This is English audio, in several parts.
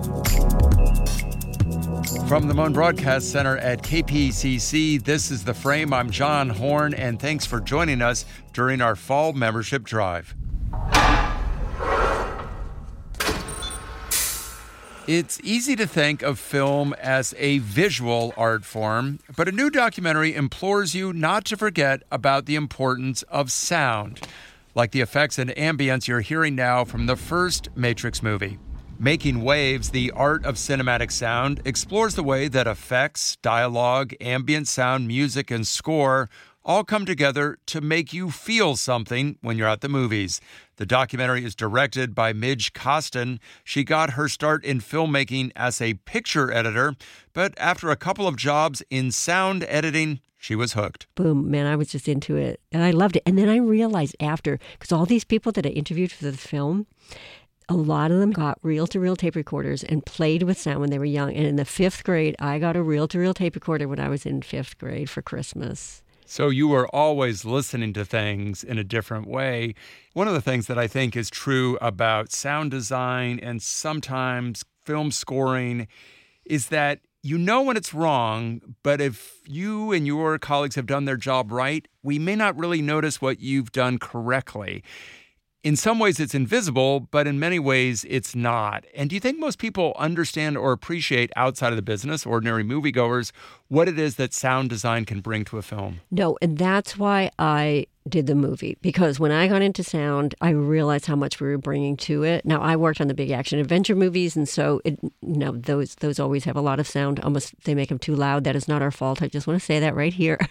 From the Moan Broadcast Center at KPCC, this is The Frame. I'm John Horn, and thanks for joining us during our fall membership drive. It's easy to think of film as a visual art form, but a new documentary implores you not to forget about the importance of sound, like the effects and ambience you're hearing now from the first Matrix movie. Making Waves, the Art of Cinematic Sound, explores the way that effects, dialogue, ambient sound, music, and score all come together to make you feel something when you're at the movies. The documentary is directed by Midge Costin. She got her start in filmmaking as a picture editor, but after a couple of jobs in sound editing, she was hooked. Boom, man, I was just into it, and I loved it. And then I realized after, because all these people that I interviewed for the film, a lot of them got reel-to-reel tape recorders and played with sound when they were young. And in the 5th grade, I got a reel-to-reel tape recorder when I was in 5th grade for Christmas. So you were always listening to things in a different way. One of the things that I think is true about sound design and sometimes film scoring is that you know when it's wrong, but if you and your colleagues have done their job right, we may not really notice what you've done correctly. In some ways, it's invisible, but in many ways, it's not. And do you think most people understand or appreciate outside of the business, ordinary moviegoers, what it is that sound design can bring to a film? No, and that's why I did the movie. Because when I got into sound, I realized how much we were bringing to it. Now, I worked on the big action adventure movies, and so those always have a lot of sound. Almost they make them too loud. That is not our fault. I just want to say that right here.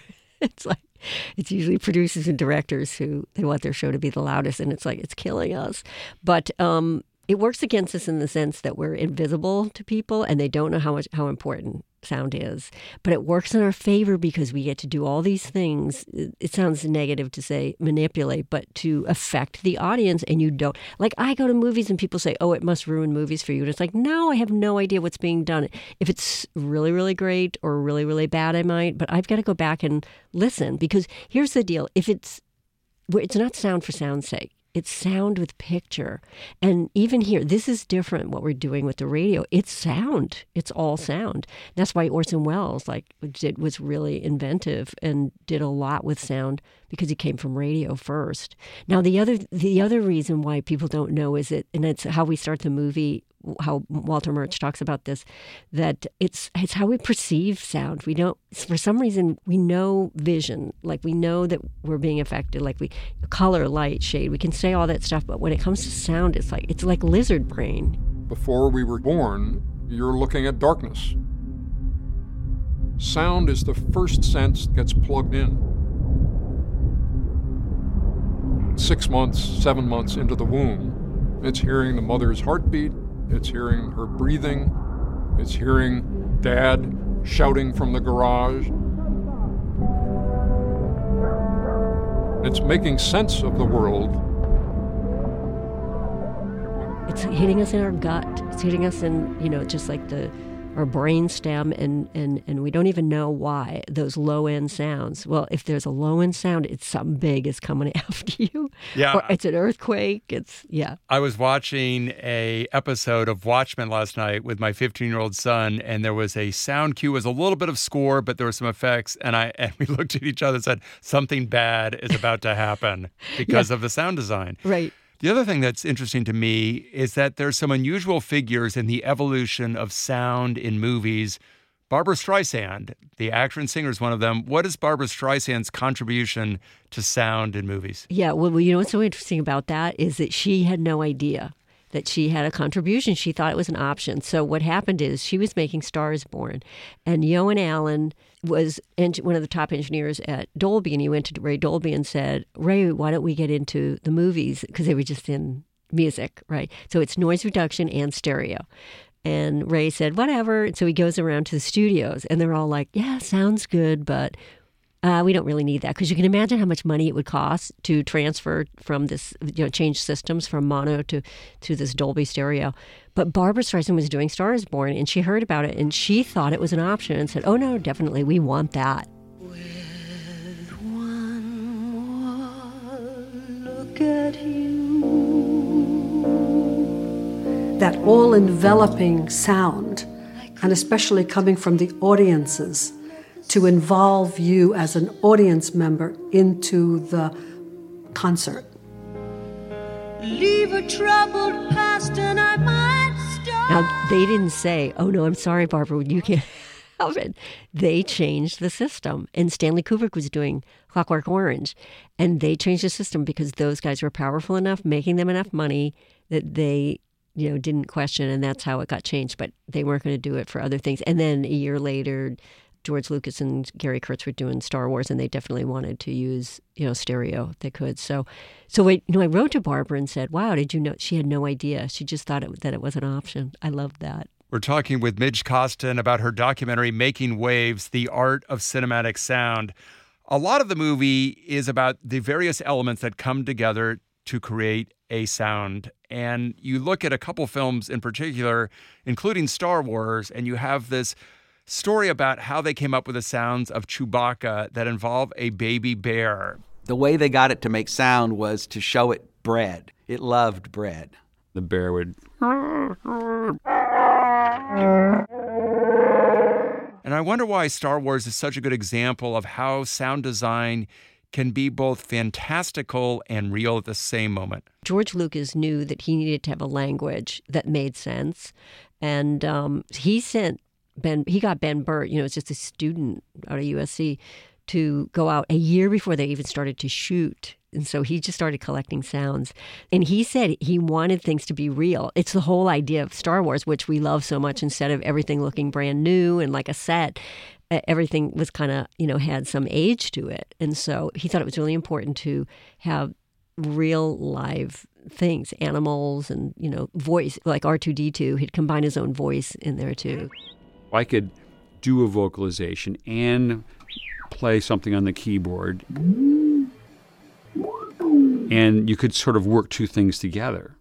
It's usually producers and directors who they want their show to be the loudest, and it's like it's killing us. But it works against us in the sense that we're invisible to people, and they don't know how important sound is. But it works in our favor because we get to do all these things. It sounds negative to say manipulate, but to affect the audience, and you don't. Like I go to movies and people say, "Oh, it must ruin movies for you." And it's like, no, I have no idea what's being done. If it's really, really great or really, really bad, I might. But I've got to go back and listen because here's the deal: if it's not sound for sound's sake. It's sound with picture. And even here, this is different what we're doing with the radio. It's sound. It's all sound. That's why Orson Welles was really inventive and did a lot with sound because he came from radio first. Now, the other reason why people don't know is and it's how we start the movie, how Walter Murch talks about this, that it's how we perceive sound. We don't, for some reason, we know vision, like we know that we're being affected, like we color, light, shade. We can say all that stuff, but when it comes to sound, it's like lizard brain. Before we were born, you're looking at darkness. Sound is the first sense that gets plugged in. 6 months, 7 months into the womb, it's hearing the mother's heartbeat. It's hearing her breathing. It's hearing Dad shouting from the garage. It's making sense of the world. It's hitting us in our gut. It's hitting us in, just like our brain stem, and we don't even know why, those low-end sounds. Well, if there's a low-end sound, it's something big is coming after you. Yeah. Or it's an earthquake. I was watching a episode of Watchmen last night with my 15-year-old son, and there was a sound cue. It was a little bit of score, but there were some effects, and we looked at each other and said, something bad is about to happen because of the sound design. Right. The other thing that's interesting to me is that there's some unusual figures in the evolution of sound in movies. Barbra Streisand, the actor and singer, is one of them. What is Barbra Streisand's contribution to sound in movies? Yeah, well, what's so interesting about that is that she had no idea that she had a contribution. She thought it was an option. So what happened is she was making Star is Born, and Yoan Allen was one of the top engineers at Dolby, and he went to Ray Dolby and said, "Ray, why don't we get into the movies?" Because they were just in music, right? So it's noise reduction and stereo. And Ray said, whatever. And so he goes around to the studios, and they're all like, yeah, sounds good, but we don't really need that. Because you can imagine how much money it would cost to transfer from this, change systems from mono to this Dolby stereo. But Barbra Streisand was doing Star is Born, and she heard about it, and she thought it was an option and said, oh, no, definitely, we want that. With one more look at you, that all-enveloping sound, and especially coming from the audiences, to involve you as an audience member into the concert. Leave a troubled past and I might start. Now, they didn't say, oh, no, I'm sorry, Barbara, you can't have it. They changed the system. And Stanley Kubrick was doing Clockwork Orange. And they changed the system because those guys were powerful enough, making them enough money that they, didn't question. And that's how it got changed. But they weren't going to do it for other things. And then a year later, George Lucas and Gary Kurtz were doing Star Wars, and they definitely wanted to use, stereo if they could. So I wrote to Barbara and said, wow, did you know? She had no idea. She just thought that it was an option. I loved that. We're talking with Midge Costin about her documentary, Making Waves, The Art of Cinematic Sound. A lot of the movie is about the various elements that come together to create a sound. And you look at a couple films in particular, including Star Wars, and you have this story about how they came up with the sounds of Chewbacca that involve a baby bear. The way they got it to make sound was to show it bread. It loved bread. The bear would... And I wonder why Star Wars is such a good example of how sound design can be both fantastical and real at the same moment. George Lucas knew that he needed to have a language that made sense. And he got Ben Burtt, it's just a student out of USC, to go out a year before they even started to shoot. And so he just started collecting sounds. And he said he wanted things to be real. It's the whole idea of Star Wars, which we love so much. Instead of everything looking brand new and like a set, everything was kind of, had some age to it. And so he thought it was really important to have real live things, animals and, voice, like R2-D2. He'd combine his own voice in there too. I could do a vocalization and play something on the keyboard, and you could sort of work two things together.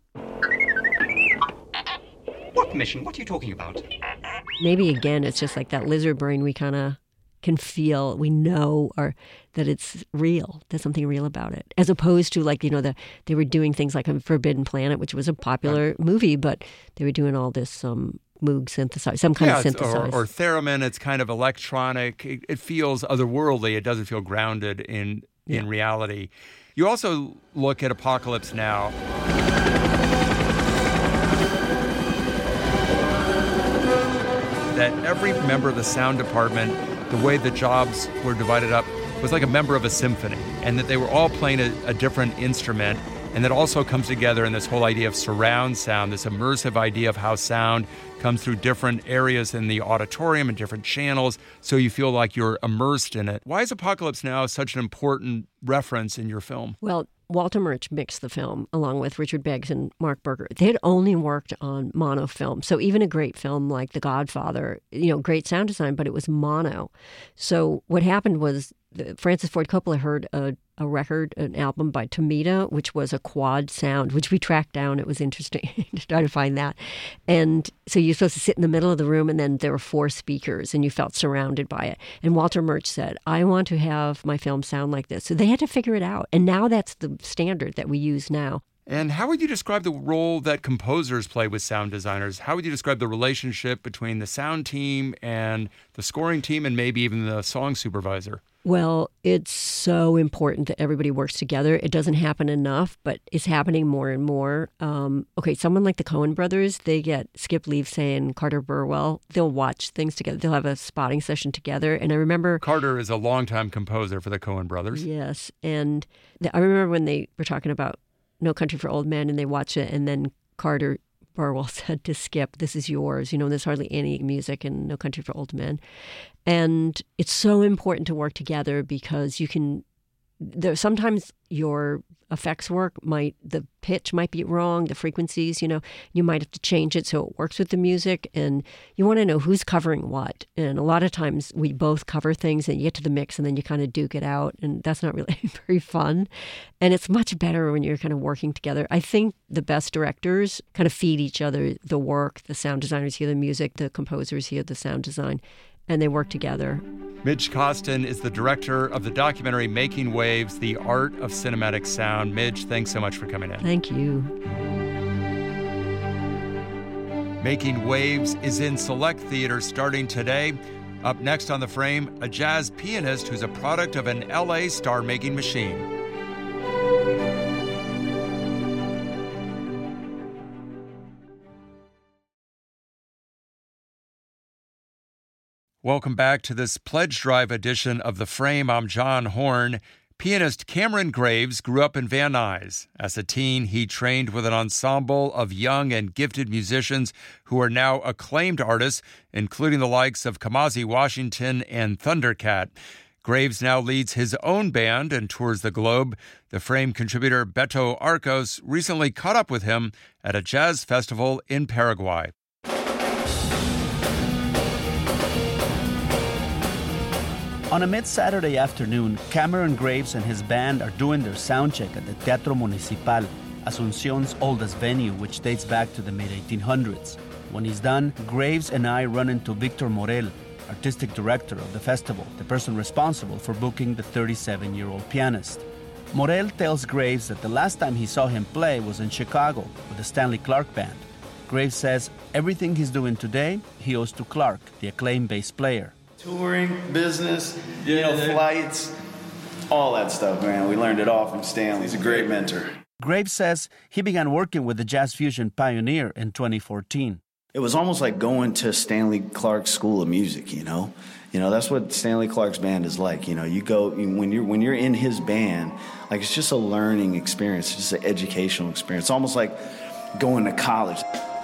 What mission? What are you talking about? Maybe, again, it's just like that lizard brain we kind of can feel, we know, or that it's real. There's something real about it. As opposed to like, they were doing things like on Forbidden Planet, which was a popular movie, but they were doing all this Moog synthesizer, some kind of synthesizer. Or theremin, it's kind of electronic. It feels otherworldly. It doesn't feel grounded in reality. You also look at Apocalypse Now. That every member of the sound department, the way the jobs were divided up, was like a member of a symphony, and that they were all playing a different instrument. And that also comes together in this whole idea of surround sound, this immersive idea of how sound comes through different areas in the auditorium and different channels, so you feel like you're immersed in it. Why is Apocalypse Now such an important reference in your film? Well, Walter Murch mixed the film along with Richard Beggs and Mark Berger. They had only worked on mono film. So even a great film like The Godfather, great sound design, but it was mono. So what happened was Francis Ford Coppola heard a record, an album by Tomita, which was a quad sound, which we tracked down. It was interesting to try to find that. And so you're supposed to sit in the middle of the room, and then there were 4 speakers, and you felt surrounded by it. And Walter Murch said, I want to have my film sound like this. So they had to figure it out. And now that's the standard that we use now. And how would you describe the role that composers play with sound designers? How would you describe the relationship between the sound team and the scoring team and maybe even the song supervisor? Well, it's so important that everybody works together. It doesn't happen enough, but it's happening more and more. Someone like the Coen brothers, they get Skip Leavesay and Carter Burwell. They'll watch things together. They'll have a spotting session together. And I remember... Carter is a longtime composer for the Coen brothers. Yes. And I remember when they were talking about No Country for Old Men, and they watched it, and then Carter Burwell said to Skip, this is yours. There's hardly any music in No Country for Old Men. And it's so important to work together because sometimes your effects work the pitch might be wrong, the frequencies, you might have to change it so it works with the music, and you want to know who's covering what. And a lot of times we both cover things and you get to the mix and then you kind of duke it out, and that's not really very fun. And it's much better when you're kind of working together. I think the best directors kind of feed each other the work. The sound designers hear the music, the composers hear the sound design, and they work together. Midge Costin is the director of the documentary Making Waves, The Art of Cinematic Sound. Midge, thanks so much for coming in. Thank you. Making Waves is in select theaters starting today. Up next on The Frame, a jazz pianist who's a product of an LA star-making machine. Welcome back to this Pledge Drive edition of The Frame. I'm John Horn. Pianist Cameron Graves grew up in Van Nuys. As a teen, he trained with an ensemble of young and gifted musicians who are now acclaimed artists, including the likes of Kamasi Washington and Thundercat. Graves now leads his own band and tours the globe. The Frame contributor Beto Arcos recently caught up with him at a jazz festival in Paraguay. On a mid-Saturday afternoon, Cameron Graves and his band are doing their soundcheck at the Teatro Municipal, Asunción's oldest venue, which dates back to the mid-1800s. When he's done, Graves and I run into Victor Morel, artistic director of the festival, the person responsible for booking the 37-year-old pianist. Morel tells Graves that the last time he saw him play was in Chicago with the Stanley Clarke Band. Graves says everything he's doing today, he owes to Clarke, the acclaimed bass player. Touring, business, flights, all that stuff, man. We learned it all from Stanley. He's a great mentor. Graves says he began working with the Jazz Fusion Pioneer in 2014. It was almost like going to Stanley Clarke's School of Music, you know? That's what Stanley Clarke's band is like. You go, when you're in his band, like it's just a learning experience, just an educational experience. It's almost like going to college.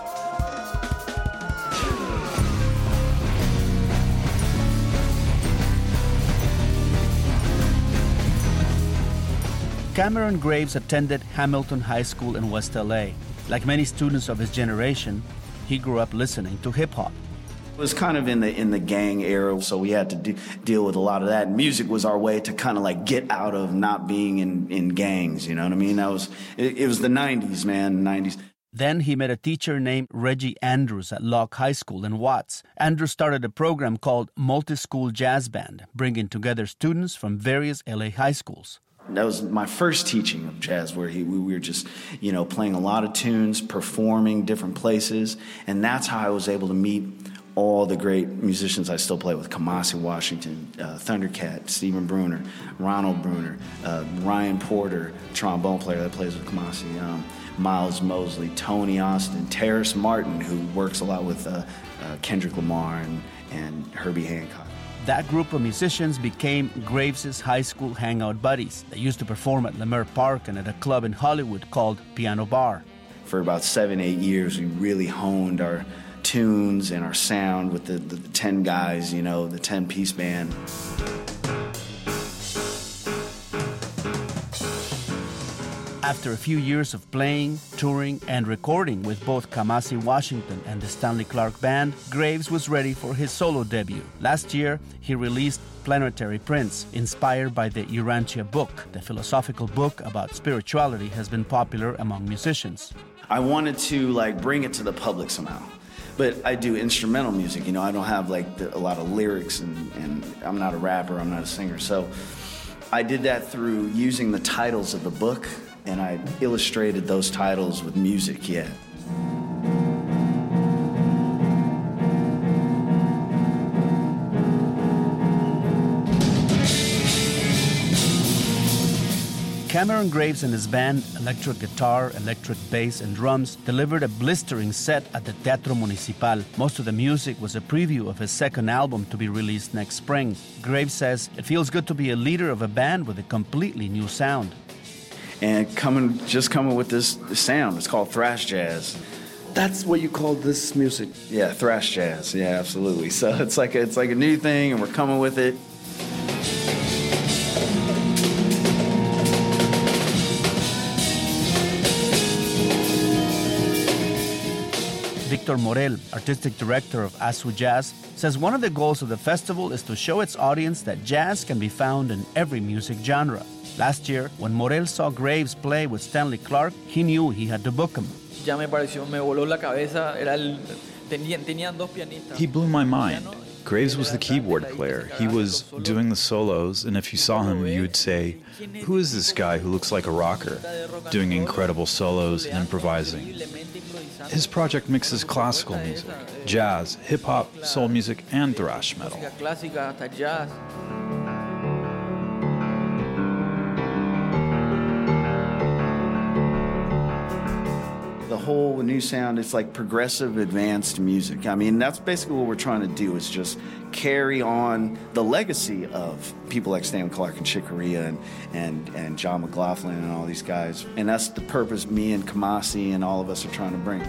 Cameron Graves attended Hamilton High School in West LA. Like many students of his generation, he grew up listening to hip-hop. It was kind of in the gang era, so we had to deal with a lot of that. Music was our way to kind of like get out of not being in gangs, you know what I mean? It was the 90s, man, 90s. Then he met a teacher named Reggie Andrews at Locke High School in Watts. Andrews started a program called Multi-School Jazz Band, bringing together students from various LA high schools. That was my first teaching of jazz, where we were just, playing a lot of tunes, performing different places, and that's how I was able to meet all the great musicians I still play with: Kamasi Washington, Thundercat, Stephen Bruner, Ronald Bruner, Ryan Porter, trombone player that plays with Kamasi, Miles Mosley, Tony Austin, Terrace Martin, who works a lot with Kendrick Lamar and Herbie Hancock. That group of musicians became Graves' high school hangout buddies. They used to perform at Leimert Park and at a club in Hollywood called Piano Bar. For about 7-8 years, we really honed our tunes and our sound with the 10 guys, the 10-piece band. After a few years of playing, touring, and recording with both Kamasi Washington and the Stanley Clarke Band, Graves was ready for his solo debut. Last year, he released Planetary Prince, inspired by the Urantia book. The philosophical book about spirituality has been popular among musicians. I wanted to bring it to the public somehow. But I do instrumental music, I don't have a lot of lyrics, and I'm not a rapper, I'm not a singer. So I did that through using the titles of the book, and I illustrated those titles with music, Cameron Graves and his band, electric guitar, electric bass, and drums, delivered a blistering set at the Teatro Municipal. Most of the music was a preview of his second album to be released next spring. Graves says it feels good to be a leader of a band with a completely new sound. And coming with this sound. It's called thrash jazz. That's what you call this music? Yeah, thrash jazz. Yeah, absolutely. So it's like a new thing, and we're coming with it. Victor Morel, artistic director of Asu Jazz, says one of the goals of the festival is to show its audience that jazz can be found in every music genre. Last year, when Morel saw Graves play with Stanley Clarke, he knew he had to book him. He blew my mind. Graves was the keyboard player. He was doing the solos, and if you saw him, you would say, "Who is this guy who looks like a rocker, doing incredible solos and improvising?" His project mixes classical music, jazz, hip-hop, soul music, and thrash metal. The whole new sound, it's like progressive advanced music. I mean, that's basically what we're trying to do, is just carry on the legacy of people like Stan Clark and Chick Corea and John McLaughlin and all these guys. And that's the purpose me and Kamasi and all of us are trying to bring.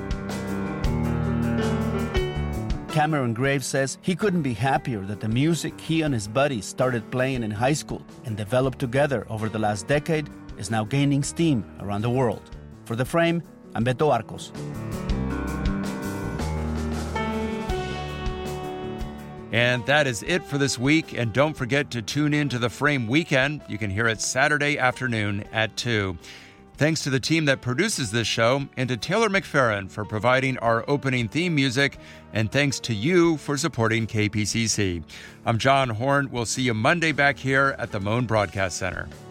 Cameron Graves says he couldn't be happier that the music he and his buddies started playing in high school and developed together over the last decade is now gaining steam around the world. For The Frame, I'm Beto Arcos. And that is it for this week. And don't forget to tune in to The Frame Weekend. You can hear it Saturday afternoon at 2. Thanks to the team that produces this show, and to Taylor McFerrin for providing our opening theme music, and thanks to you for supporting KPCC. I'm John Horn. We'll see you Monday back here at the Moan Broadcast Center.